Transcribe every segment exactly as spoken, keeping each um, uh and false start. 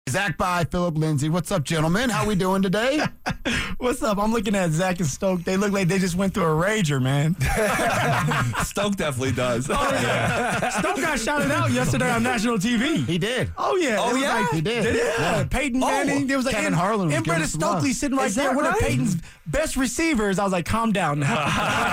Zach by Philip Lindsay. What's up, gentlemen? How we doing today? What's up? I'm looking at Zach and Stoke. They look like they just went through a rager, man. Stoke definitely does. Oh, yeah. Stoke got shouted out yesterday on national T V. He did. Oh, yeah. Oh, It was yeah? like- He did. Yeah. Yeah. Peyton Oh, Manning. There was like Kevin and, Harlan was and giving Brandon some love. Stokely sitting right Is there. that One of right? Peyton's best receivers. I was like, calm down now.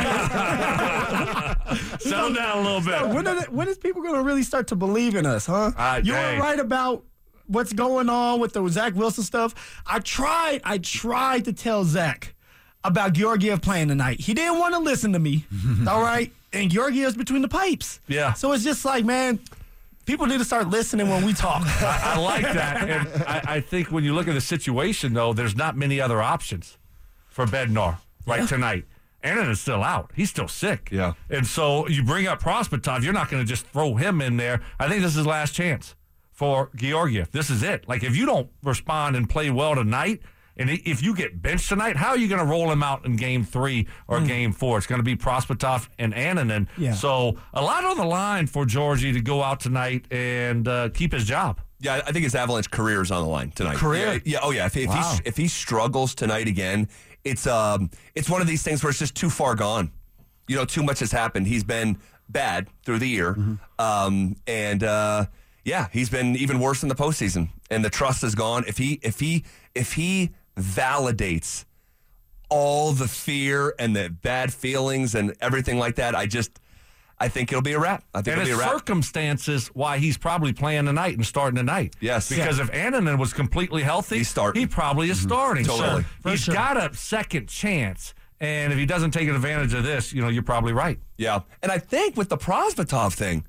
Settle down a little bit. when, are the, when is people going to really start to believe in us, huh? Uh, you hey. were right about what's going on with the Zach Wilson stuff. I tried, I tried to tell Zach about Georgiev playing tonight. He didn't want to listen to me. All right? And Georgiev's between the pipes. Yeah. So it's just like, man, people need to start listening when we talk. I, I like that. And I, I think when you look at the situation, though, there's not many other options for Bednar right Yeah. tonight. Annan is still out. He's still sick. Yeah. And so you bring up Prospitov, you're not going to just throw him in there. I think this is his last chance for Georgiev. This is it. Like, if you don't respond and play well tonight, and if you get benched tonight, how are you going to roll him out in game three or mm. game four? It's going to be Prospitov and Annunen. Yeah. So a lot on the line for Georgie to go out tonight and uh, keep his job. Yeah, I think his Avalanche career is on the line tonight. Career? Yeah, yeah oh yeah. If, if Wow. he if he struggles tonight again, it's um it's one of these things where it's just too far gone. You know, too much has happened. He's been bad through the year, Mm-hmm. um, and uh, yeah, he's been even worse in the postseason. And the trust is gone. If he if he if he validates all the fear and the bad feelings and everything like that, I just. I think it'll be a wrap. I think And it'll it's be a wrap. circumstances why he's probably playing tonight and starting tonight. Yes. Because if Annunen was completely healthy, He's starting. he probably is starting. Totally. So For he's sure. got a second chance. And if he doesn't take advantage of this, you know, you're probably right. Yeah. And I think with the Prospitov thing,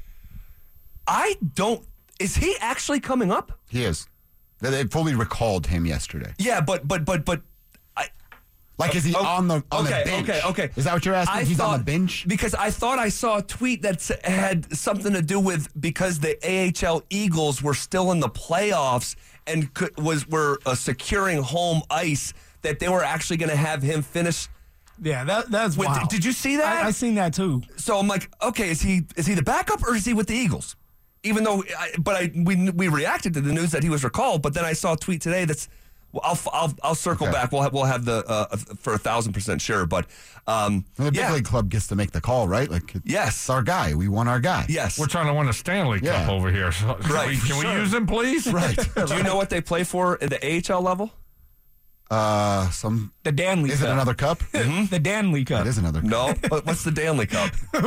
I don't. Is he actually coming up? He is. They- They fully recalled him yesterday. Yeah, but but but but. I, Like, is he oh, on the on okay, the bench? okay, okay. Is that what you're asking? I He's thought, on the bench? because I thought I saw a tweet that s- had something to do with because the A H L Eagles were still in the playoffs and could, was were uh, securing home ice that they were actually going to have him finish. Yeah, that that's With, wild. Did you see that? I, I seen that too. So I'm like, okay, is he is he the backup or is he with the Eagles? Even though, I, but I we we reacted to the news that he was recalled, but then I saw a tweet today that's. Well, I'll I'll I'll circle Okay. back. We'll have, we'll have the uh, for a thousand percent sure, but um, And the big yeah, league club gets to make the call, right? Like, it's Yes. our guy. We want our guy. yes. We're trying to win a Stanley Yeah. Cup over here. So can Right, we, can sure. we use him, please? Right. Do you know what they play for at the A H L level? Uh, some. The Danley Is Cup. it another cup? The Danley Cup. It is another cup. No. What- What's the Danley Cup?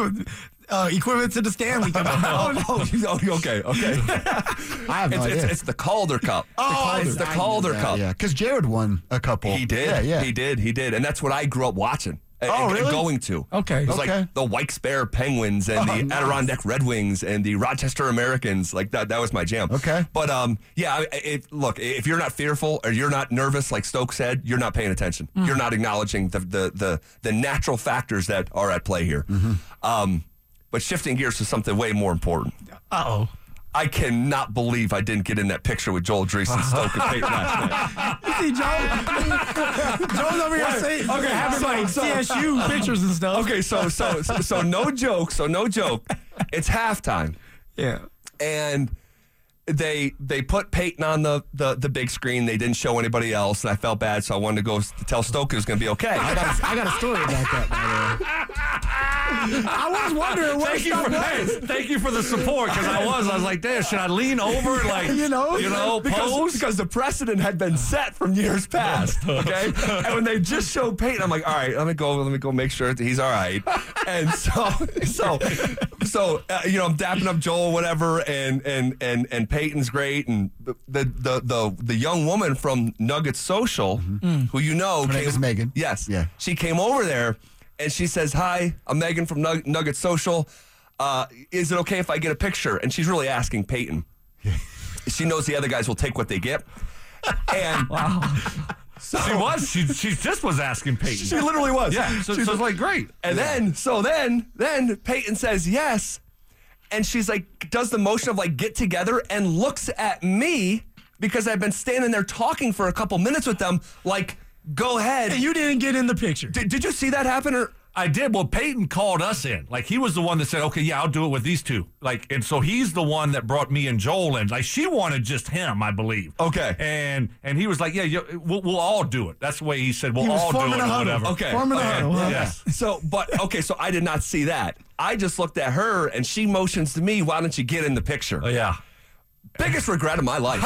uh, equivalent to the Stanley Cup. oh, oh, okay, okay. I have no It's, idea. it's, it's the Calder Cup. Oh, it's the I Calder knew that, Cup. Yeah, because Jared won a couple. He did. Yeah, yeah. He did. He did. And that's what I grew up watching. and- Oh, and, really? going to. Okay. It was Okay. like the Wilkes-Barre Penguins and Oh, the nice. Adirondack Red Wings and the Rochester Americans. Like that that was my jam. Okay. But um yeah, I- it, look, if you're not fearful or you're not nervous like Stokes said, you're not paying attention. Mm. You're not acknowledging the, the the the natural factors that are at play here. Mm-hmm. Um but shifting gears to something way more important. Uh-oh. I cannot believe I didn't get in that picture with Joel Drees and Stoke and Peyton last night. You see, Joe? Joe's over here saying, Okay, having so- like so- C S U pictures and stuff. Okay, so so so, so no joke, so no joke. It's halftime. Yeah. And they they put Peyton on the, the, the big screen. They didn't show anybody else, and I felt bad, so I wanted to go s- tell Stoke it was going to be okay. I got, a, I got a story about that, by the way. I was wondering what Thank you, for, hey, thank you for the support, because I was. I was like, damn, should I lean over and, like, You know? you know, because, pose? because the precedent had been set from years past, okay? And when they just showed Peyton, I'm like, all right, let me go, let me go make sure that he's all right. And so, so, so, uh, you know, I'm dapping up Joel, whatever, and and and and Peyton's great, and the the the the, the young woman from Nuggets Social, who you know, Her name came- is Megan. Yes, Yeah. she came over there, and she says, "Hi, I'm Megan from Nug- Nuggets Social. Uh, is it okay if I get a picture?" And she's really asking Peyton. She knows the other guys will take what they get. And so She was. She, she just was asking Peyton. she literally was. yeah, so, She's so it's like, great. and then, so then, then Peyton says yes. And she's like, does the motion of like get together and looks at me because I've been standing there talking for a couple minutes with them. Like, go ahead. And you didn't get in the picture. Did, did you see that happen? Or I did. Well, Peyton called us in. Like, he was the one that said, okay, yeah, I'll do it with these two. Like, and so he's the one that brought me and Joel in. Like, she wanted just him, I believe. Okay. And and he was like, yeah, you, we'll, we'll all do it. That's the way he said, we'll He was all do it forming or a huddle. whatever. Okay. Forming a Okay. huddle. Yeah. Yeah. Yes. So, but okay, so I did not see that. I just looked at her and she motions to me, why don't you get in the picture? Oh, yeah. Biggest regret of my life.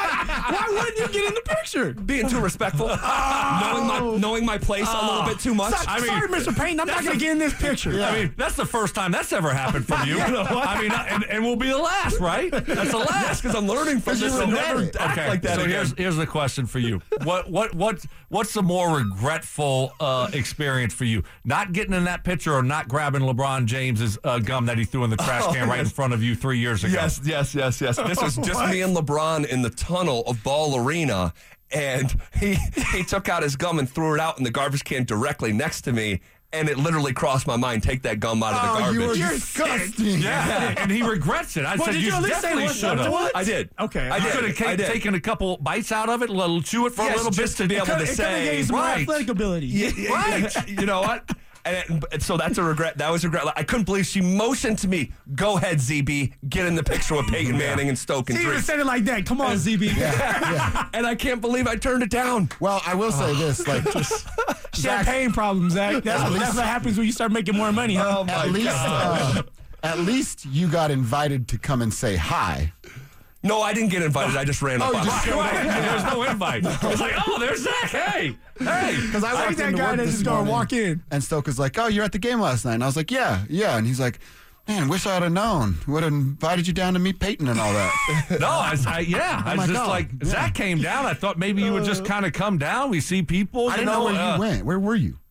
Why wouldn't you get in the picture? Being too respectful, knowing my knowing my place a little bit too much. So- I mean, sorry, Mister Payne, I'm not going to get in this picture. I mean, that's the first time that's ever happened from you. I mean, and, and we'll be the last, right? That's the last. because I'm learning from Because this you and regret never it. act Okay, like that so again. here's here's the question for you. What what what what's the more regretful uh, experience for you? Not getting in that picture or not grabbing LeBron James's uh, gum that he threw in the trash Oh, can right in yes. front of you three years ago? Yes, yes, yes, yes. This was just me and LeBron in the tunnel of Ball Arena, and he he took out his gum and threw it out in the garbage can directly next to me, and it literally crossed my mind, take that gum out of the Oh, you garbage. were You're disgusting. Yeah, and he regrets it. I Well, said did you you at least say definitely what- should have. what? I did. Okay. I You did. You could I have did. taken a couple bites out of it, a little chew it for Yes, a little just bit to be able It to could have say, gave some more right. athletic ability. Yeah, yeah, Right. yeah. You know what? And, and so that's a regret. That was a regret. I couldn't believe she motioned to me. Go ahead, Z B. Get in the picture with Peyton Manning and Stoke and He even Drake. said it like that. Come on, Z B. And I can't believe I turned it down. Well, I will say this, like, just Champagne problems, Zach. That's, that's what happens when you start making more money, huh? Oh, at least, uh, at least you got invited to come and say hi. No, I didn't get invited. I just ran up Oh, on you just it. showed up. There was no invite. It's like, oh, there's Zach. Hey, hey. Because I Like walked that into guy work that this just gonna morning, walk in. and Stoke was like, "Oh, you're at the game last night." And I was like, "Yeah, yeah." And he's like, "Man, wish I'd have known. Would have invited you down to meet Peyton and all that." No, I, I yeah. I my was just God. like, Yeah. Zach came down. I thought maybe you would just kind of come down. We see people. I you didn't know, where uh, you went. Where were you?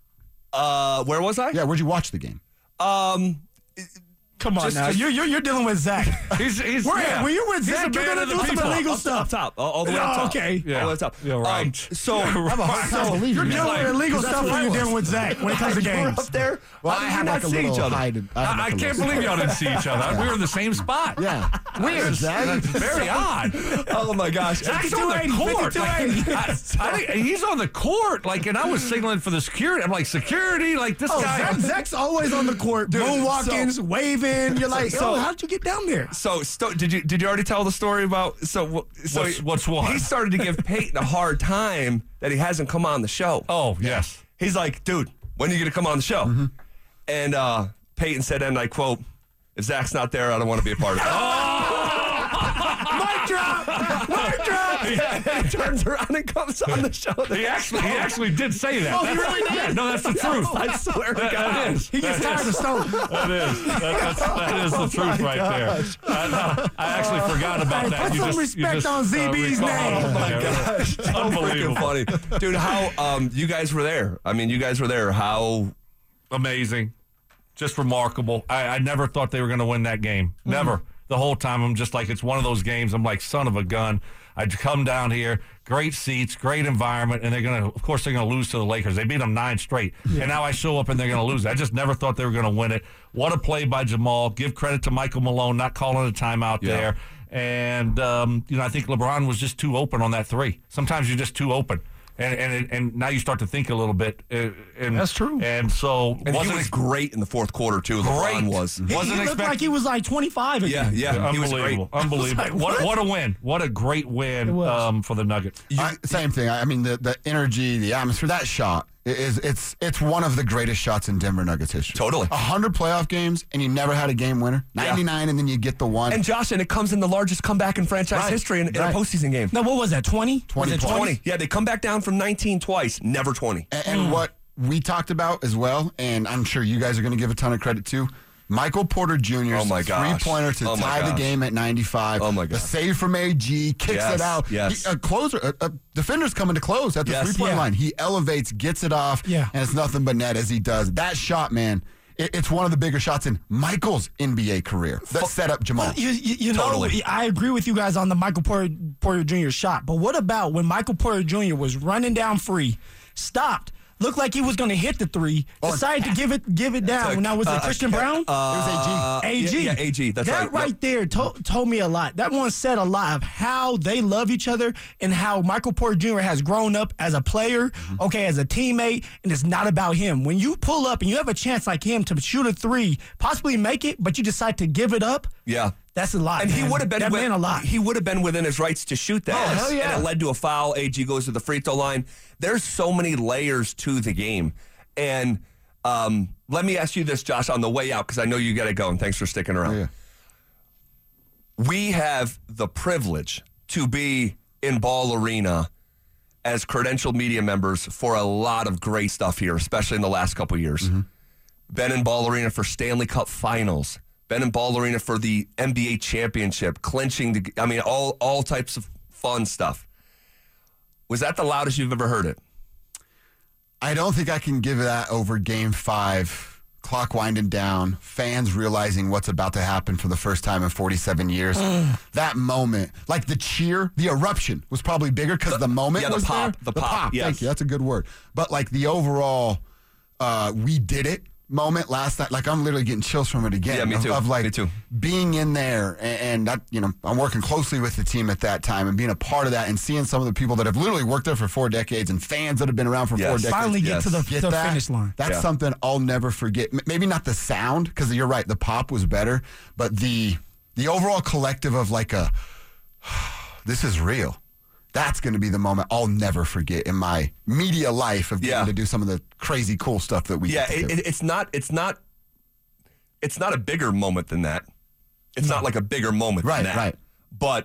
Uh, where was I? Yeah, where'd you watch the game? Um, Come on Just- now. just- You're, you're, you're dealing with Zach. He's, he's, Where, yeah. when you're with He's Zach, a you're man going of to the do some people. illegal up stuff. top, all, all the way Oh, up top. okay. Yeah. All the way up top. Yeah, right. Um, so, I have a hard time so believing You're that. dealing like- with illegal that's stuff what when I you're was. dealing with Zach when it comes to you were games. up there. Well, How I did had you like not a see little each other? hide. I, had I, I like a can't little- believe y'all didn't see each other. We were in the same spot. Yeah, weird, Zach. That's very odd. Oh my gosh! Zach's on the fifty-two court. eighty, Like, I, I think he's on the court. Like, and I was signaling for the security. I'm like, security. Like this Oh, guy. Zach, Zach's always on the court, moonwalking, so- waving. You're like, so- yo, how'd you get down there? So, Sto- did you did you already tell the story about so so What's- what's what? He started to give Peyton a hard time that he hasn't come on the show. Oh yes. He's like, dude, when are you gonna come on the show? Mm-hmm. And uh, Peyton said, and I quote, "If Zach's not there, I don't want to be a part of it." Mic drop! Mic drop! Yeah, he turns around and comes on the show. He actually, he actually did say that. Oh, he That's- really did? Yeah, no, that's the truth. I swear to That, God. that is. He gets tired of Stone. That is. That, that's, that is the truth right there. I, no, I actually forgot about Hey, that. put You some just, you respect just, on Z B's recalled name. it. Oh, my Yeah, Gosh, so Unbelievable. freaking funny, dude. How um you guys were there? I mean, you guys were there. How Amazing. Just remarkable. I, I never thought they were going to win that game. Mm-hmm. Never. The whole time, I'm just like, it's one of those games. I'm like, son of a gun. I'd come down here, great seats, great environment, and they're going to, of course, they're going to lose to the Lakers. They beat them nine straight. And now I show up and they're going to lose. I just never thought they were going to win it. What a play by Jamal. Give credit to Michael Malone, not calling a timeout Yeah. there. And, um, you know, I think LeBron was just too open on that three. Sometimes you're just too open. And and and now you start to think a little bit. Uh, and, That's true. And so and wasn't he was ex- great in the fourth quarter too. Great. LeBron was. He, Wasn't he looked expect- like he was like twenty-five Yeah, again. yeah. He was great. Unbelievable. Unbelievable. Like, what, what? what a win. What a great win It was. um, for the Nuggets. I, same thing. I mean, the, the energy, the atmosphere, that shot is it's it's one of the greatest shots in Denver Nuggets history. Totally. A hundred playoff games, and you never had a game winner. Ninety-nine, and then you get the one. And Josh, and it comes in the largest comeback in franchise Right. history in, in Right. a postseason game. No, what was that, twenty? twenty, Was it twenty. Yeah, they come back down from nineteen twice, never twenty. And, and what we talked about as well, and I'm sure you guys are going to give a ton of credit to, Michael Porter Junior's Oh, my gosh. three-pointer to Oh, my tie the gosh. game at ninety-five. Oh, my The gosh. save from A G, kicks Yes, it out. yes. He- a closer, a, a defender's coming to close at the Yes. three-point Yeah. line. He elevates, gets it off, Yeah. and it's nothing but net as he does. That shot, man, it, it's one of the bigger shots in Michael's N B A career that set up Jamal. You, you, you Totally. know, I agree with you guys on the Michael Porter, Porter Junior shot, but what about when Michael Porter Junior was running down free, stopped, looked like he was going to hit the three, decided to give it give it down. Took, now, was it uh, Christian uh, Brown? Uh, A G. Yeah, yeah, A G. That's that right. right Yep. there to- told me a lot. That one said a lot of how they love each other and how Michael Porter Junior has grown up as a player, Mm-hmm. okay, as a teammate, and it's not about him. When you pull up and you have a chance like him to shoot a three, possibly make it, but you decide to give it up, Yeah. that's a lot. And he man. would have been that with, man a lot. He would have been within his rights to shoot that. Oh, hell yeah. And it led to a foul. A G goes to the free throw line. There's so many layers to the game. And um, let me ask you this, Josh, on the way out, because I know you got to go, and thanks for sticking around. Yeah. We have the privilege to be in Ball Arena as credentialed media members for a lot of great stuff here, especially in the last couple of years. Mm-hmm. Been in Ball Arena for Stanley Cup Finals. Been in Ball Arena for the N B A championship, clinching the, I mean, all all types of fun stuff. Was that the loudest you've ever heard it? I don't think I can give that over game five, clock winding down, fans realizing what's about to happen for the first time in forty-seven years. That moment, like the cheer, the eruption was probably bigger because the, moment yeah, the was pop, there. the pop, yes. Thank you. That's a good word. But like the overall, uh, we did it moment last night. Like I'm literally getting chills from it again. Yeah, me of, too. Of like Me too. being in there and, and that, you know, I'm working closely with the team at that time and being a part of that and seeing some of the people that have literally worked there for four decades and fans that have been around for Yes. four decades. Finally get Yes. to the, Get the that? finish line. That's Yeah. something I'll never forget. M- Maybe not the sound, because you're right, the pop was better, but the the overall collective of like a, this is real. That's going to be the moment I'll never forget in my media life of getting Yeah. to do some of the crazy cool stuff that we Yeah, get to it, do. it, it's not. It's not. It's not a bigger moment than that. It's not like a bigger moment Right, than that. right. But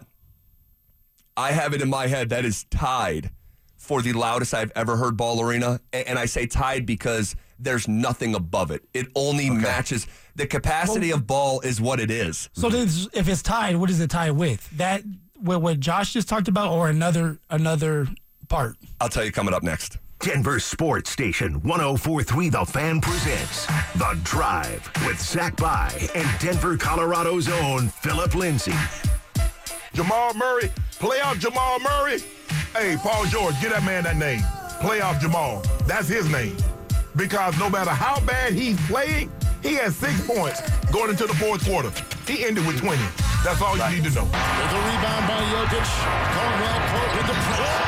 I have it in my head that is tied for the loudest I've ever heard Ball Arena, A- and I say tied because there's nothing above it. It only matches the capacity of Ball is what it is. So this, if it's tied, what is it tied with? That what, what Josh just talked about, or another another part? I'll tell you coming up next. Denver Sports Station one oh four point three The Fan presents The Drive with Zach By and Denver, Colorado's own Philip Lindsay. Jamal Murray, playoff Jamal Murray. Hey, Paul George, get that man that name. Playoff Jamal. That's his name. Because no matter how bad he's playing, he has six points going into the fourth quarter. He ended with twenty. That's all you need to know. With a rebound by Jokic. Caldwell Pope with the press.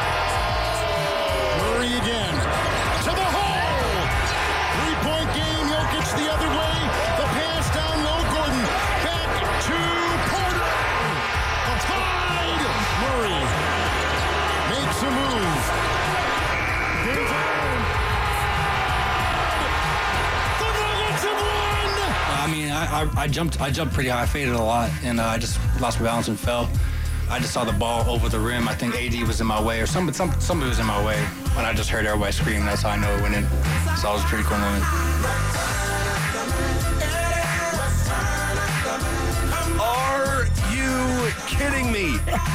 Murray again. To the hole. Three-point game. Jokic the other way. The pass down low. Gordon back to Porter. Tied. Murray makes a move. There's a The Nuggets have won. I mean, I, I, I jumped I jumped pretty high, I faded a lot, and uh, I just lost my balance and fell. I just saw the ball over the rim. I think A D was in my way, or some, some, somebody was in my way. When I just heard everybody scream, that's how I know it went in. So it was a pretty cool moment. Are you kidding me?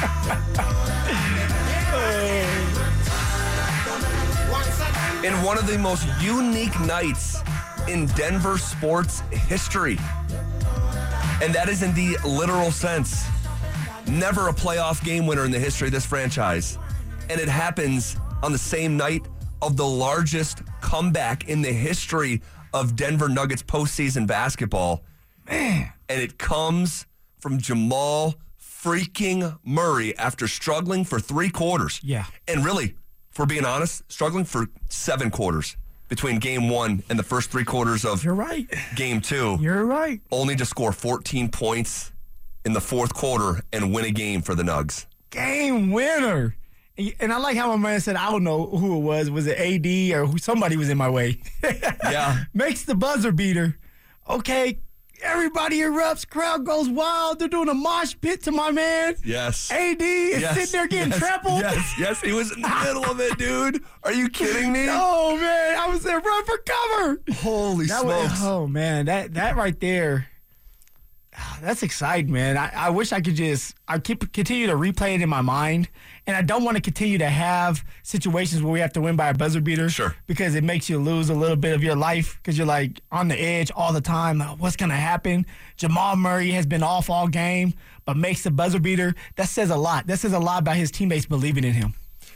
In one of the most unique nights in Denver sports history. And that is in the literal sense. Never a playoff game winner in the history of this franchise. And it happens on the same night of the largest comeback in the history of Denver Nuggets postseason basketball. Man. And it comes from Jamal freaking Murray after struggling for three quarters. Yeah. And really, for being honest, struggling for seven quarters between game one and the first three quarters of You're right. game two. You're right. Only to score fourteen points in the fourth quarter and win a game for the Nugs. Game winner. And I like how my man said, I don't know who it was. Was it A D or who, somebody was in my way? Yeah. Makes the buzzer beater. Okay, everybody erupts. Crowd goes wild. They're doing a mosh pit to my man. Yes. A D is Yes. sitting there getting yes. trampled. Yes, yes, he was in the middle of it, dude. Are you kidding me? Oh, man. I was there, run for cover. Holy That smokes. was, oh, man. That that right there, that's exciting, man. I, I wish I could just I keep continue to replay it in my mind. And I don't want to continue to have situations where we have to win by a buzzer beater. Sure. Because it makes you lose a little bit of your life because you're like on the edge all the time. Like, what's going to happen? Jamal Murray has been off all game, but makes the buzzer beater. That says a lot. That says a lot about his teammates believing in him.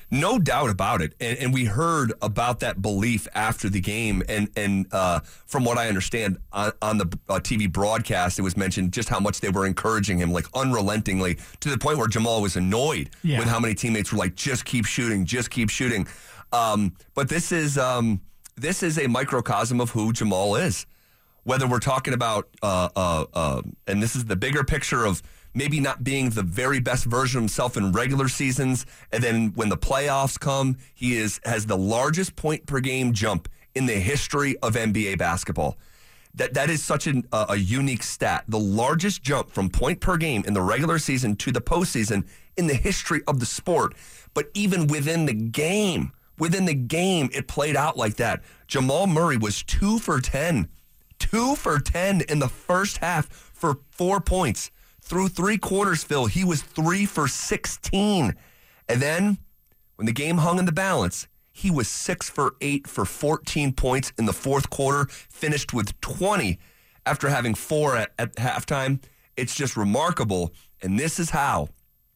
No doubt about it. And, and we heard about that belief after the game. And, and uh, from what I understand, on, on the uh, T V broadcast, it was mentioned just how much they were encouraging him, like unrelentingly, to the point where Jamal was annoyed Yeah. with how many teammates were like, just keep shooting, just keep shooting. Um, but this is um, this is a microcosm of who Jamal is. Whether we're talking about, uh, uh, uh, and this is the bigger picture of maybe not being the very best version of himself in regular seasons, and then when the playoffs come, he is has the largest point per game jump in the history of N B A basketball. That that is such an, uh, a unique stat. The largest jump from point per game in the regular season to the postseason in the history of the sport. But even within the game, within the game, it played out like that. Jamal Murray was two for ten, two for ten in the first half for four points. Through three quarters, Phil, he was three for sixteen. And then when the game hung in the balance, he was six for eight for fourteen points in the fourth quarter, finished with twenty after having four at, at halftime. It's just remarkable. And this is how.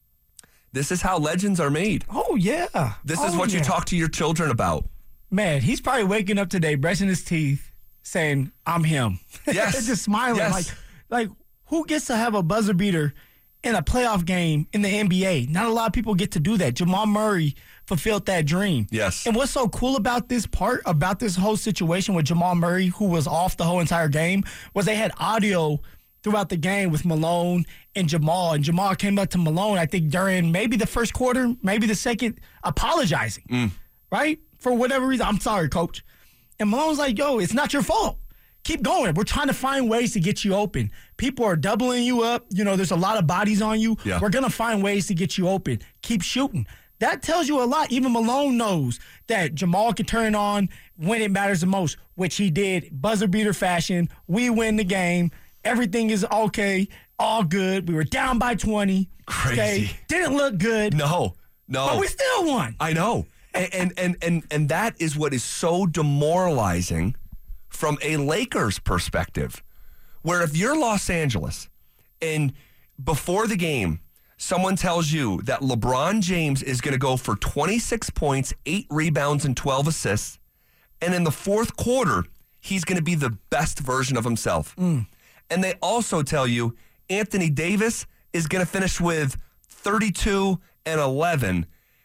This is how legends are made. Oh, yeah. This oh, is what yeah. you talk to your children about. Man, he's probably waking up today, brushing his teeth, saying, I'm him. Yes. Just smiling. Yes. Like, like, who gets to have a buzzer beater in a playoff game in the N B A? Not a lot of people get to do that. Jamal Murray fulfilled that dream. Yes. And what's so cool about this part, about this whole situation with Jamal Murray, who was off the whole entire game, was they had audio throughout the game with Malone and Jamal. And Jamal came up to Malone, I think, during maybe the first quarter, maybe the second, apologizing, Mm. right? For whatever reason. I'm sorry, coach. And Malone's like, yo, it's not your fault. Keep going. We're trying to find ways to get you open. People are doubling you up. You know, there's a lot of bodies on you. Yeah. We're going to find ways to get you open. Keep shooting. That tells you a lot. Even Malone knows that Jamal can turn on when it matters the most, which he did. Buzzer beater fashion. We win the game. Everything is okay. All good. We were down by twenty. Crazy. Okay? Didn't look good. No, no. But we still won. I know. And, and, and, and, and that is what is so demoralizing from a Lakers perspective, where if you're Los Angeles and before the game, someone tells you that LeBron James is going to go for twenty-six points, eight rebounds, and twelve assists, and in the fourth quarter, he's going to be the best version of himself. Mm. And they also tell you Anthony Davis is going to finish with thirty-two and eleven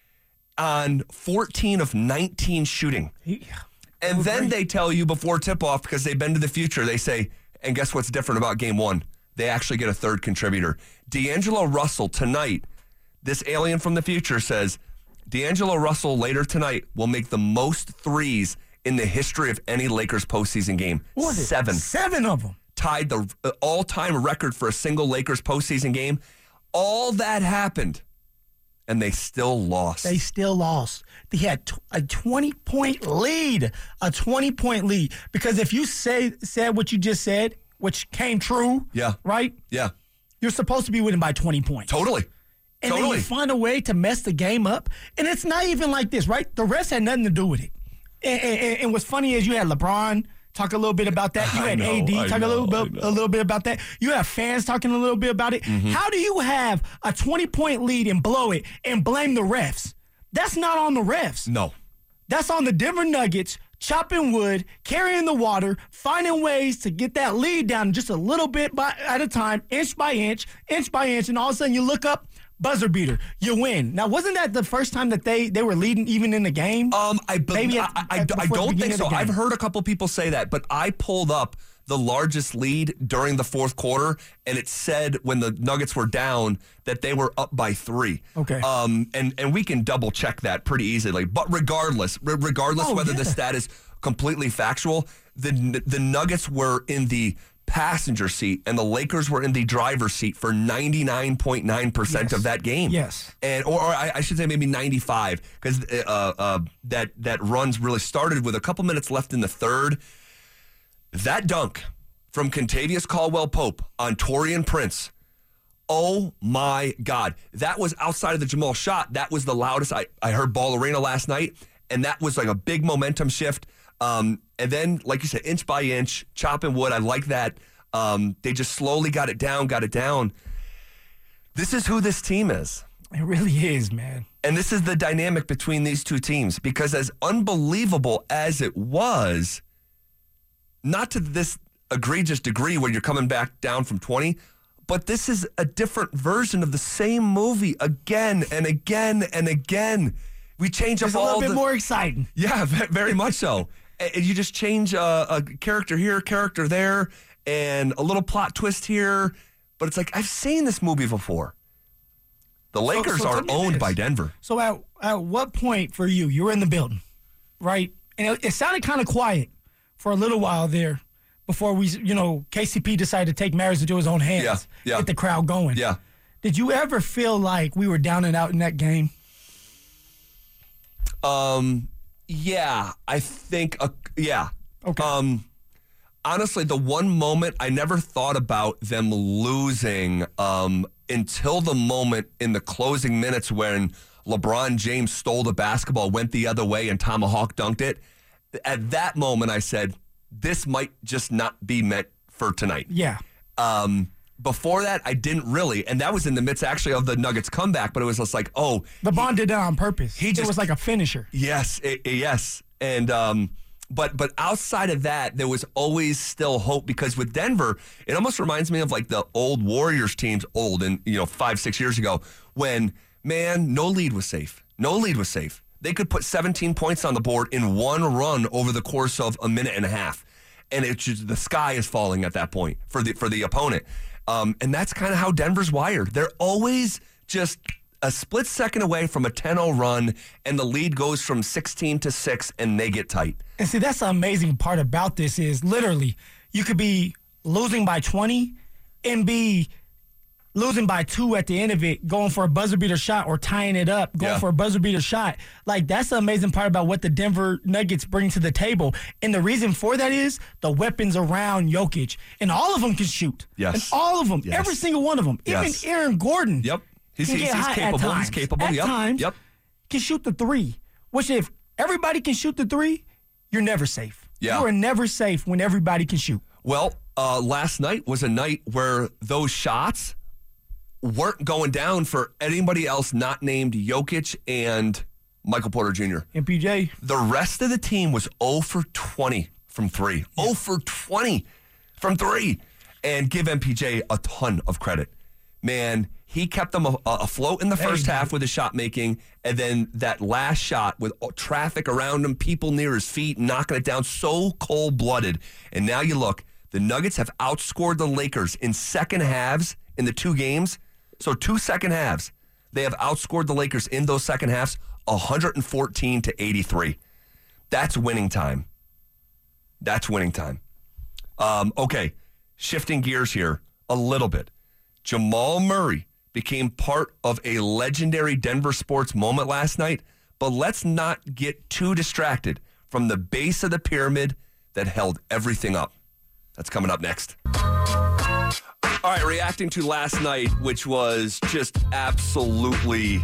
on fourteen of nineteen shooting. He, And then they tell you before tip-off, because they've been to the future, they say, and guess what's different about game one? They actually get a third contributor. D'Angelo Russell tonight, this alien from the future says, D'Angelo Russell later tonight will make the most threes in the history of any Lakers postseason game. what was it? Seven. Seven of them. Tied the uh, all-time record for a single Lakers postseason game. All that happened, and they still lost. They still lost. They had t- a twenty-point lead, a twenty-point lead. Because if you say said what you just said, which came true, Yeah. right? Yeah, You're supposed to be winning by twenty points. totally. And totally. then you find a way to mess the game up. And it's not even like this, right? The rest had nothing to do with it. And, and, and what's funny is you had LeBron talk a little bit about that. You I had know, A D I talk a little know, I bit know. a little bit about that. You have fans talking a little bit about it. Mm-hmm. How do you have a twenty-point lead and blow it and blame the refs? That's not on the refs. No. That's on the Denver Nuggets chopping wood, carrying the water, finding ways to get that lead down just a little bit by, at a time, inch by inch, inch by inch, and all of a sudden you look up, buzzer beater, you win. Now, wasn't that the first time that they, they were leading even in the game? Um, I, be- Maybe I, at- I, I, at- I before the don't beginning think of so. the game. I've heard a couple people say that, but I pulled up the largest lead during the fourth quarter, and it said when the Nuggets were down that they were up by three. Okay. Um, and, and we can double check that pretty easily. But regardless, re- regardless Oh, whether yeah. the stat is completely factual, the the Nuggets were in the passenger seat and the Lakers were in the driver's seat for ninety-nine point nine percent Yes. of that game. Yes. And or, or I, I should say maybe ninety-five, because uh, uh, that that runs really started with a couple minutes left in the third. That dunk from Kentavious Caldwell-Pope on Taurean Prince. Oh my God. That was outside of the Jamal shot. That was the loudest. I, I heard Ball Arena last night, and that was like a big momentum shift. Um, and then, like you said, inch by inch, chopping wood. I like that. Um, they just slowly got it down, got it down. This is who this team is. It really is, man. And this is the dynamic between these two teams, because as unbelievable as it was, not to this egregious degree where you're coming back down from twenty, but this is a different version of the same movie again and again and again. We change up It's a all little bit the, more exciting. Yeah, ve- very much so. And you just change a, a character here, character there, and a little plot twist here. But it's like, I've seen this movie before. The Lakers so are tell me owned this. by Denver. So at, at what point for you, you were in the building, right? And it, it sounded kind of quiet for a little while there before we, you know, K C P decided to take matters into his own hands, Yeah, yeah. get the crowd going. Yeah. Did you ever feel like we were down and out in that game? Um, yeah, I think, uh, yeah. Okay. Um, honestly, the one moment I never thought about them losing um, until the moment in the closing minutes when LeBron James stole the basketball, went the other way, and Tomahawk dunked it. At that moment, I said, this might just not be meant for tonight. Yeah. Um, before that, I didn't really, and that was in the midst actually of the Nuggets comeback, but it was just like, oh. LeBron did that on purpose. He it just- was like a finisher. Yes, it, it- yes, and um, but but outside of that, there was always still hope, because with Denver, it almost reminds me of like the old Warriors teams, old and you know five six years ago, when man, no lead was safe, no lead was safe. They could put seventeen points on the board in one run over the course of a minute and a half, and it's just the sky is falling at that point for the for the opponent, um, and that's kind of how Denver's wired. They're always just a split second away from a ten oh run, and the lead goes from sixteen to six, and they get tight. And see, that's the amazing part about this is literally you could be losing by twenty and be losing by two at the end of it, going for a buzzer beater shot or tying it up, going Yeah. for a buzzer beater shot. Like, that's the amazing part about what the Denver Nuggets bring to the table. And the reason for that is the weapons around Jokic. And all of them can shoot. Yes. And all of them, Yes. every single one of them. Yes. Even Aaron Gordon. Yep. He's, can he's, get he's hot at capable. He's times. capable. At Yep. times, Yep. can shoot the three. Which if everybody can shoot the three, you're never safe. Yeah. You are never safe when everybody can shoot. Well, uh, last night was a night where those shots weren't going down for anybody else not named Jokic and Michael Porter Junior M P J. The rest of the team was zero for twenty from three. zero for twenty from three. And give M P J a ton of credit. Man, he kept them a- afloat in the first half with his shot making, and then that last shot with traffic around him, people near his feet, knocking it down, so cold-blooded. And now you look, the Nuggets have outscored the Lakers in second halves in the two games. So two second halves. They have outscored the Lakers in those second halves one fourteen to eighty-three. That's winning time. That's winning time. Um, okay, shifting gears here a little bit. Jamal Murray became part of a legendary Denver sports moment last night, but let's not get too distracted from the base of the pyramid that held everything up. That's coming up next. All right, reacting to last night, which was just absolutely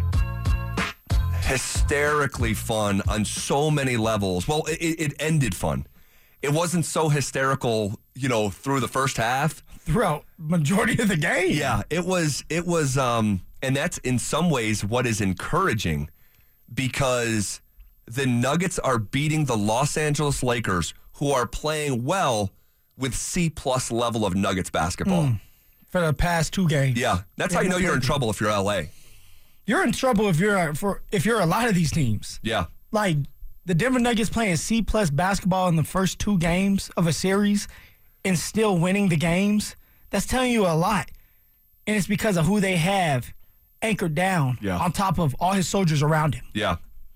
hysterically fun on so many levels. Well, it, it ended fun. It wasn't so hysterical, you know, through the first half. Throughout majority of the game. Yeah, it was, it was, um, and that's in some ways what is encouraging, because the Nuggets are beating the Los Angeles Lakers, who are playing well with C-plus level of Nuggets basketball. Mm. For the past two games. Yeah, that's how you know you're in trouble if you're L A. You're in trouble if you're for if you're a lot of these teams. Yeah. Like the Denver Nuggets playing C plus basketball in the first two games of a series and still winning the games. That's telling you a lot. And it's because of who they have anchored down Yeah. on top of all his soldiers around him. Yeah.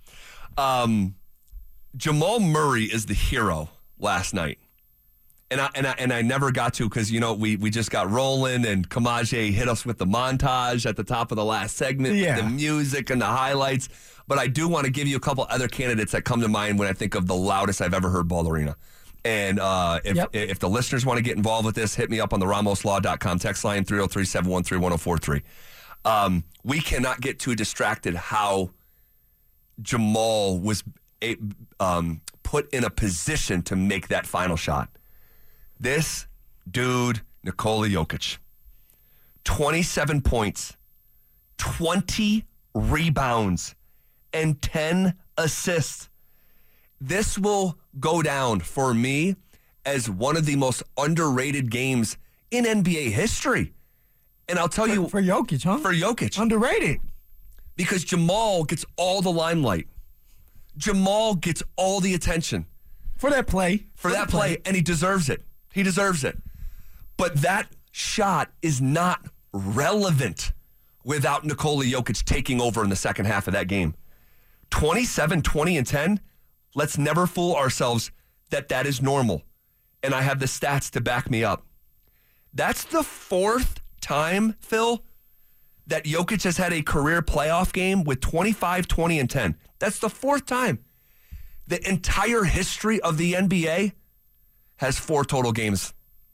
Um, Jamal Murray is the hero last night. And I, and I and I never got to, because, you know, we, we just got rolling, and Kamaje hit us with the montage at the top of the last segment, Yeah. with the music and the highlights. But I do want to give you a couple other candidates that come to mind when I think of the loudest I've ever heard Ball Arena. And uh, if Yep. if the listeners want to get involved with this, hit me up on the ramos law dot com text line, three oh three, seven one three, one oh four three. Um, we cannot get too distracted how Jamal was a, um, put in a position to make that final shot. This dude, Nikola Jokic, twenty-seven points, twenty rebounds and ten assists. This will go down for me as one of the most underrated games in N B A history. And I'll tell you... For Jokic, huh? For Jokic. Underrated. Because Jamal gets all the limelight. Jamal gets all the attention. For that play. For, for that play, play, and he deserves it. He deserves it. But that shot is not relevant without Nikola Jokic taking over in the second half of that game. twenty-seven, twenty, and ten, let's never fool ourselves that that is normal. And I have the stats to back me up. That's the fourth time, Phil, that Jokic has had a career playoff game with twenty-five, twenty, and ten. That's the fourth time. The entire history of the N B A has four total games.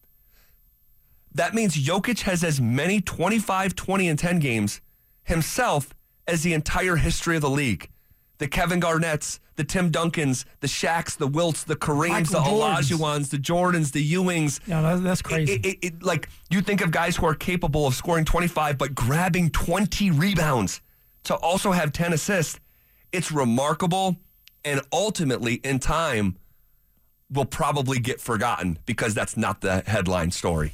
That means Jokic has as many twenty-five, twenty, and ten games himself as the entire history of the league. The Kevin Garnetts, the Tim Duncans, the Shaqs, the Wilts, the Kareems, Michael the Jordans. Olajuwons, the Jordans, the Ewings. Yeah, that's, that's crazy. It, it, it, like, you think of guys who are capable of scoring twenty-five, but grabbing twenty rebounds to also have ten assists. It's remarkable, and ultimately, in time, will probably get forgotten because that's not the headline story.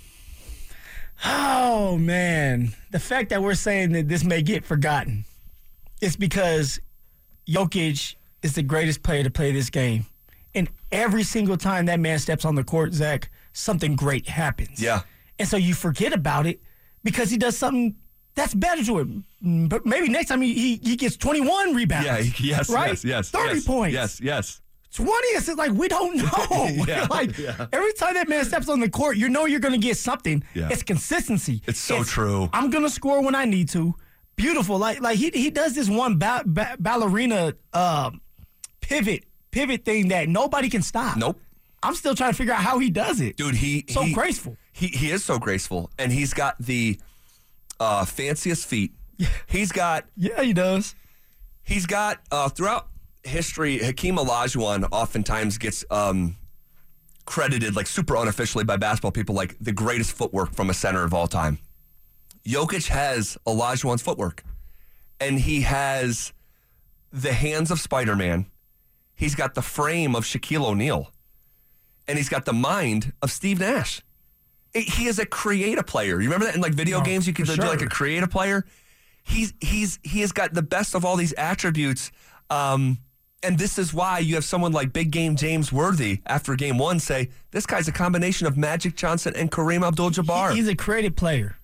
Oh, man. The fact that we're saying that this may get forgotten is because Jokic is the greatest player to play this game. And every single time that man steps on the court, Zach, something great happens. Yeah. And so you forget about it because he does something that's better to it. But maybe next time he he, he gets twenty-one rebounds. Yeah, yes, right? yes, yes. thirty yes, points. Yes, yes. twenty is like, we don't know. Yeah, like, yeah. Every time that man steps on the court, you know you're going to get something. Yeah. It's consistency. It's so true. I'm going to score when I need to. Beautiful. Like, like he he does this one ba- ba- ballerina uh, pivot pivot thing that nobody can stop. Nope. I'm still trying to figure out how he does it. Dude, he... So he, graceful. He, he is so graceful, and he's got the uh, fanciest feet. Yeah. He's got... Yeah, he does. He's got, uh, throughout history, Hakeem Olajuwon oftentimes gets um, credited, like super unofficially by basketball people, like the greatest footwork from a center of all time. Jokic has Olajuwon's footwork, and he has the hands of Spider-Man. He's got the frame of Shaquille O'Neal, and he's got the mind of Steve Nash. He is a creative player. You remember that in like video No, games? You could do sure. like a creative player. He's he's he has got the best of all these attributes, um, and this is why you have someone like Big Game James Worthy after Game One say this guy's a combination of Magic Johnson and Kareem Abdul-Jabbar. He, he's a creative player.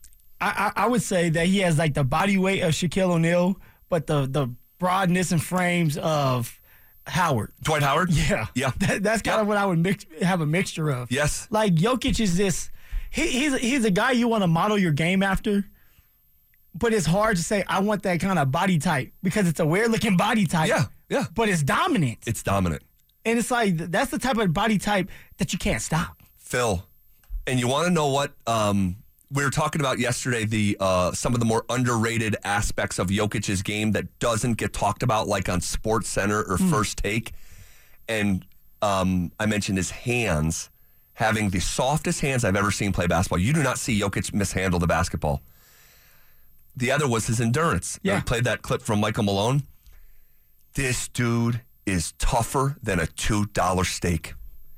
I, I I would say that he has like the body weight of Shaquille O'Neal, but the the broadness and frames of Howard. Dwight Howard? Yeah. Yeah. That, that's kind Yep. of what I would mix, have a mixture of. Yes. Like Jokic is this, he, he's, he's a guy you want to model your game after, but it's hard to say, I want that kind of body type because it's a weird looking body type. Yeah, yeah. But it's dominant. It's dominant. And it's like, that's the type of body type that you can't stop. Phil, and you want to know what um, we were talking about yesterday, the uh, some of the more underrated aspects of Jokic's game that doesn't get talked about, like on Sports Center or Mm. First Take. And um, I mentioned his hands, having the softest hands I've ever seen play basketball. You do not see Jokic mishandle the basketball. The other was his endurance. Yeah. We played that clip from Michael Malone. This dude is tougher than a two dollar steak.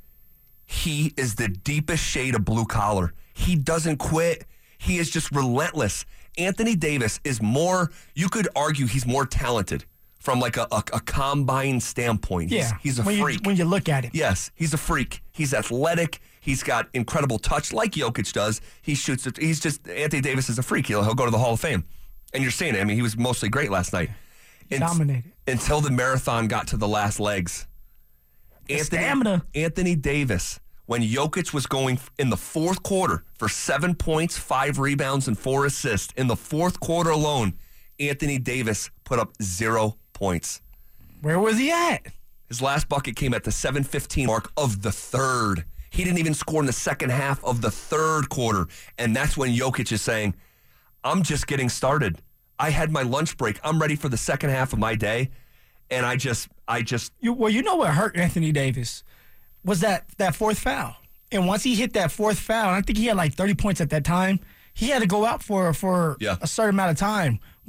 He is the deepest shade of blue collar. He doesn't quit. He is just relentless. Anthony Davis is more, you could argue he's more talented from like a, a, a combine standpoint. He's, Yeah. he's a when freak. You, when you look at it. Yes, he's a freak. He's athletic. He's got incredible touch like Jokic does. He shoots it. He's just, Anthony Davis is a freak. He'll, he'll go to the Hall of Fame. And you're seeing it. I mean, he was mostly great last night. And- Dominated. Until the marathon got to the last legs. Anthony, stamina. Anthony Davis, when Jokic was going in the fourth quarter for seven points, five rebounds, and four assists, in the fourth quarter alone, Anthony Davis put up zero points. Where was he at? His last bucket came at the seven fifteen mark of the third. He didn't even score in the second half of the third quarter. And that's when Jokic is saying, I'm just getting started. I had my lunch break. I'm ready for the second half of my day. And I just, I just, You, well, you know what hurt Anthony Davis was that that fourth foul. And once he hit that fourth foul, and I think he had like thirty points at that time, he had to go out for for Yeah. a certain amount of time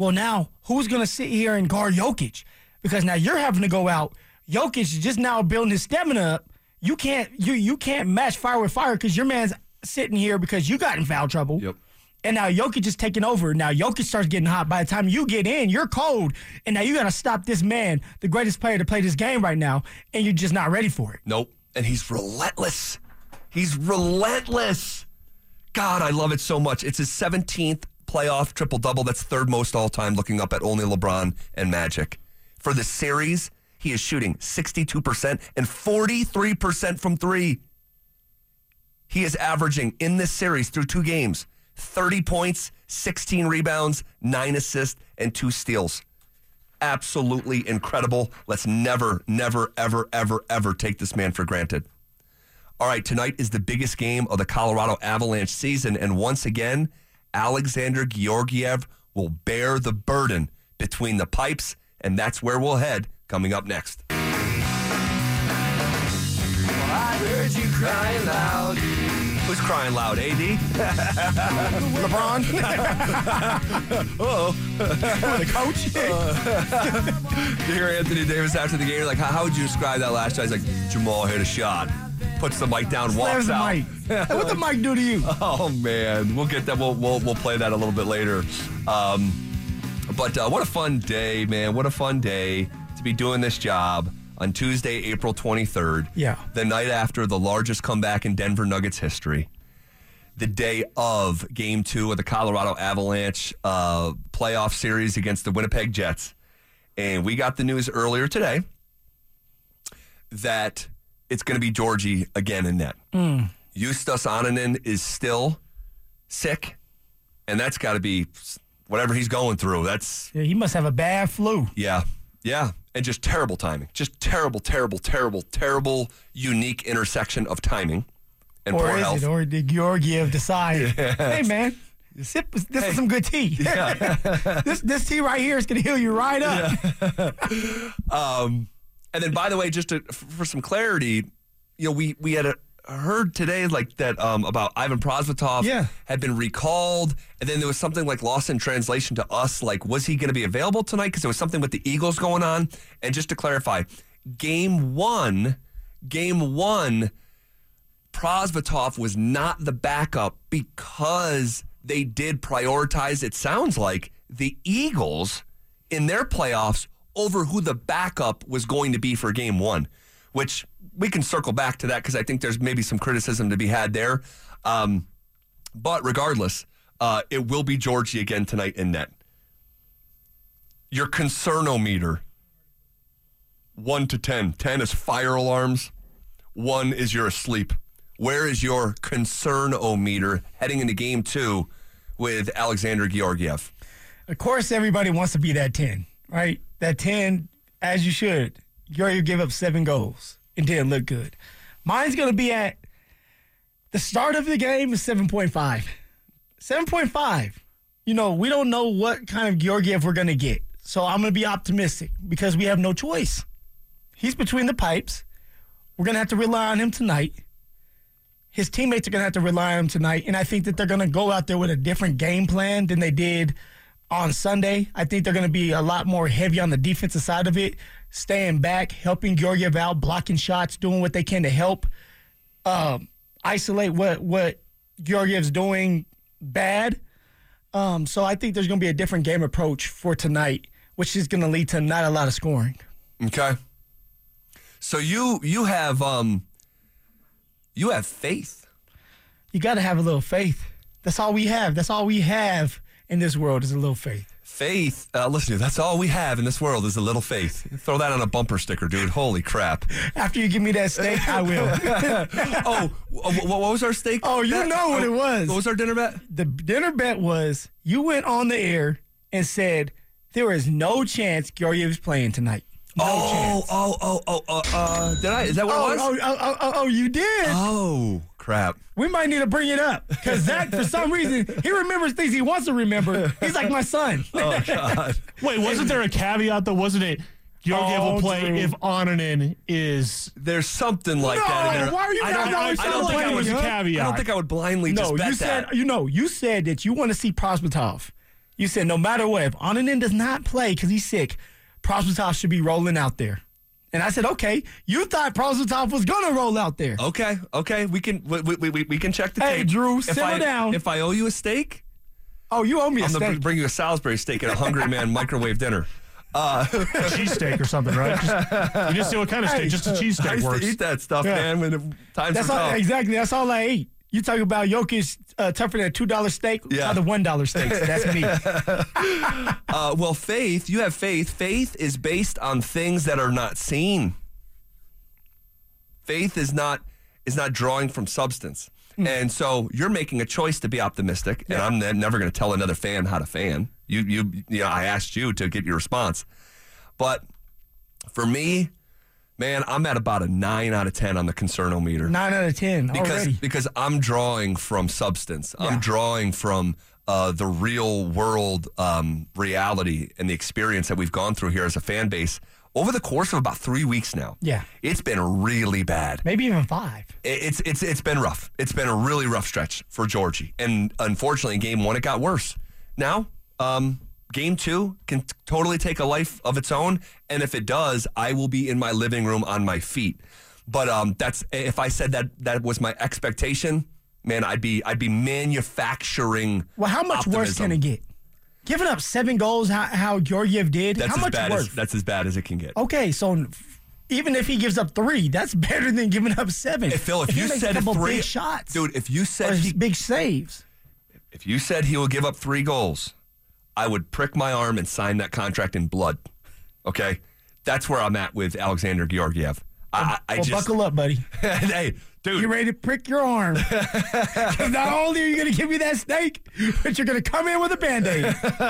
Well, now who's going to sit here and guard Jokic? Because now you're having to go out. Jokic is just now building his stamina up. You can't you you can't match fire with fire because your man's sitting here because you got in foul trouble. Yep. And now Jokic is taking over. Now Jokic starts getting hot. By the time you get in, you're cold. And now you got to stop this man, the greatest player to play this game right now, and you're just not ready for it. Nope. And he's relentless. He's relentless. God, I love it so much. It's his seventeenth playoff triple-double. That's third most all-time, looking up at only LeBron and Magic. For the series, he is shooting sixty-two percent and forty-three percent from three. He is averaging, in this series, through two games, thirty points, sixteen rebounds, nine assists, and two steals. Absolutely incredible. Let's never, never, ever, ever, ever take this man for granted. All right, tonight is the biggest game of the Colorado Avalanche season, and once again, Alexander Georgiev will bear the burden between the pipes, and that's where we'll head coming up next. Well, I heard you crying loud. Who's crying loud, A D? LeBron? Uh-oh. The coach? Uh, you hear Anthony Davis after the game, like, how, how would you describe that last shot? He's like, Jamal hit a shot. Puts the mic down, walks Slams the out. mic. Hey, what the mic do to you? Oh, man. We'll get that. We'll, we'll, we'll play that a little bit later. Um, but uh, what a fun day, man. What a fun day to be doing this job on Tuesday, April twenty-third. Yeah. The night after the largest comeback in Denver Nuggets history. The day of Game two of the Colorado Avalanche uh, playoff series against the Winnipeg Jets. And we got the news earlier today that it's going to be Georgie again in net. Mm. Justus Ananen is still sick, and that's got to be whatever he's going through. That's Yeah, he must have a bad flu. yeah, yeah, and just terrible timing. Just terrible, terrible, terrible, terrible, unique intersection of timing and Or poor is health. it? Or did Georgiev decide, hey, man, sip, this Hey. is some good tea. this this tea right here is going to heal you right up. Um, and then, by the way, just to, for some clarity, you know, we we had a, heard today like that um, about Ivan Prosvetov Yeah. had been recalled, and then there was something like lost in translation to us. Like, was he going to be available tonight? Because there was something with the Eagles going on. And just to clarify, game one, game one, Prosvetov was not the backup because they did prioritize, it sounds like, the Eagles in their playoffs over who the backup was going to be for game one, which we can circle back to that because I think there's maybe some criticism to be had there. Um, but regardless, uh, it will be Georgie again tonight in net. Your concernometer, one to ten. ten is fire alarms. One is you're asleep. Where is your concernometer heading into game two with Alexander Georgiev? Of course, everybody wants to be that ten, right? That ten, as you should. Georgiev gave up seven goals and didn't look good. Mine's going to be at the start of the game is seven point five. seven point five. You know, we don't know what kind of Georgiev we're going to get. So I'm going to be optimistic because we have no choice. He's between the pipes. We're going to have to rely on him tonight. His teammates are going to have to rely on him tonight. And I think that they're going to go out there with a different game plan than they did on Sunday. I think they're going to be a lot more heavy on the defensive side of it, staying back, helping Georgiev out, blocking shots, doing what they can to help um, isolate what, what Georgiev's doing bad. Um, so I think there's going to be a different game approach for tonight, which is going to lead to not a lot of scoring. Okay. So you you have um you have faith. You got to have a little faith. That's all we have. That's all we have in this world is a little faith. Faith, uh, listen, that's all we have in this world is a little faith. Throw that on a bumper sticker, dude. Holy crap. After you give me that steak, I will. oh, what, what was our steak? Oh, you bet? know what it was. What was our dinner bet? The dinner bet was you went on the air and said there is no chance Georgiev's playing tonight. No oh, chance. oh, oh, oh, oh, uh, did I? Is that what Oh, it was? oh, oh, oh, oh, you did. Oh, crap. We might need to bring it up because Zach, for some reason, he remembers things he wants to remember. He's like my son. Oh, God. Wait, wasn't there a caveat though? Wasn't it Georgiev Oh, will play true. if Onanen is... There's something like No, that in there. why are you I guys don't, always I so don't think I blaming would, us? a caveat. I don't think I would blindly No, just bet you said that. you know you said that you want to see Prosvetov You said no matter what, if Onanen does not play because he's sick, Prosvetov should be rolling out there. And I said, okay, you thought Prosvetov was going to roll out there. Okay, okay, we can we, we, we, we can check the Hey, tape. Drew, if simmer I, down. If I owe you a steak, Oh, you owe me a I'm going steak. to bring you a Salisbury steak and a Hungry Man microwave dinner. Uh, cheesesteak or something, right? Just, you just say what kind of steak? Just a I cheesesteak used works. to eat that stuff, Yeah. man, when it, times That's were all, tough. exactly. That's all I ate. You talk about Jokic uh, tougher than a two dollar steak, Yeah. yeah. the one dollar steaks. That's me. Uh, well, faith, you have faith. Faith is based on things that are not seen. Faith is not is not drawing from substance. And so you're making a choice to be optimistic, and I'm ne- never going to tell another fan how to fan. You, you, you know, I asked you to get your response. But for me, man, I'm at about a nine out of ten on the concernometer. Nine out of ten because already. because I'm drawing from substance. I'm Yeah. drawing from uh, the real world um, reality and the experience that we've gone through here as a fan base over the course of about three weeks now. Yeah. It's been really bad. Maybe even five. It- It's it's it's been rough. It's been a really rough stretch for Georgie, and unfortunately, in game one it got worse. Now, um, game two can t- totally take a life of its own, and if it does, I will be in my living room on my feet. But um, that's if I said that that was my expectation, man, I'd be I'd be manufacturing. Well, how much worse optimism. can it get? Giving up seven goals, how, how Georgiev did, That's how as much bad worse? as that's as bad as it can get. Okay, so even if he gives up three, that's better than giving up seven. Hey, Phil, if he you makes said a couple three, big shots, dude, if you or said he big saves. If you said he will give up three goals, I would prick my arm and sign that contract in blood. Okay? That's where I'm at with Alexander Georgiev. I, I, I well, just. buckle up, buddy. Hey, dude. You ready to prick your arm? Because not only are you going to give me that steak, but you're going to come in with a Band-Aid.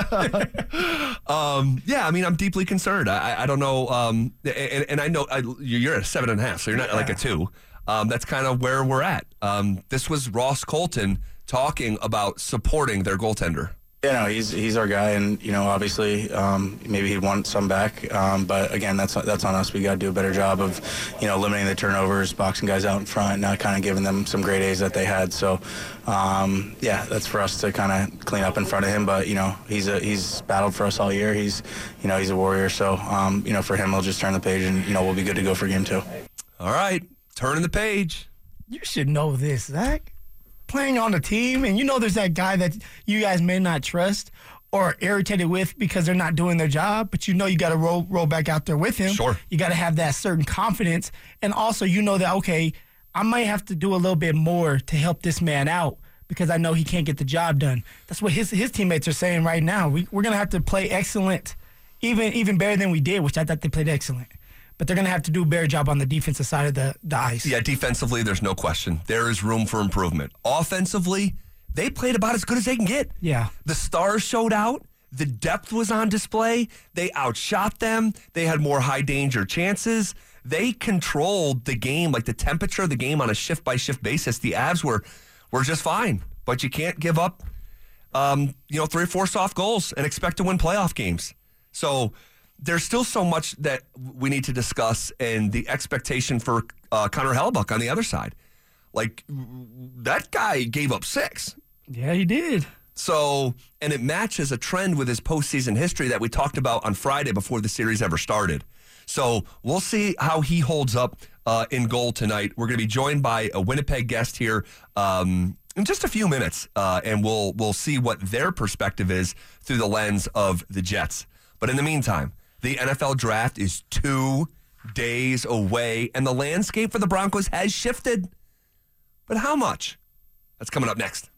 Um, yeah, I mean, I'm deeply concerned. I, I- I don't know. Um, and, and I know I, you're at a seven and a half, so you're not like a two. Um, that's kind of where we're at. Um, this was Ross Colton talking about supporting their goaltender. Yeah, no, he's he's our guy, and you know, obviously, um, maybe he'd want some back, um, but again, that's that's on us. We got to do a better job of, you know, limiting the turnovers, boxing guys out in front, not kind of giving them some great A's that they had. So, um, yeah, that's for us to kind of clean up in front of him. But you know, he's a he's battled for us all year. He's you know he's a warrior. So, um, you know, for him, he'll just turn the page, and you know, we'll be good to go for game two. All right, turning the page. You should know this, Zach. Playing on the team, and you know there's that guy that you guys may not trust or are irritated with because they're not doing their job, but you know you got to roll roll back out there with him. Sure. You got to have that certain confidence, and also you know that, okay, I might have to do a little bit more to help this man out because I know he can't get the job done. That's what his his teammates are saying right now. We, we're going to have to play excellent, even even better than we did, which I thought they played excellent. But they're going to have to do a better job on the defensive side of the, the ice. Yeah, defensively, there's no question. There is room for improvement. Offensively, they played about as good as they can get. Yeah. The stars showed out. The depth was on display. They outshot them. They had more high danger chances. They controlled the game, like the temperature of the game on a shift by shift basis. The Avs were were just fine, but you can't give up, um, you know, three or four soft goals and expect to win playoff games. So there's still so much that we need to discuss, and the expectation for uh, Connor Hellebuck on the other side. Like, that guy gave up six. Yeah, he did. So, and it matches a trend with his postseason history that we talked about on Friday before the series ever started. So we'll see how he holds up uh, in goal tonight. We're going to be joined by a Winnipeg guest here um, in just a few minutes, uh, and we'll we'll see what their perspective is through the lens of the Jets. But in the meantime, the N F L draft is two days away, and the landscape for the Broncos has shifted. But how much? That's coming up next.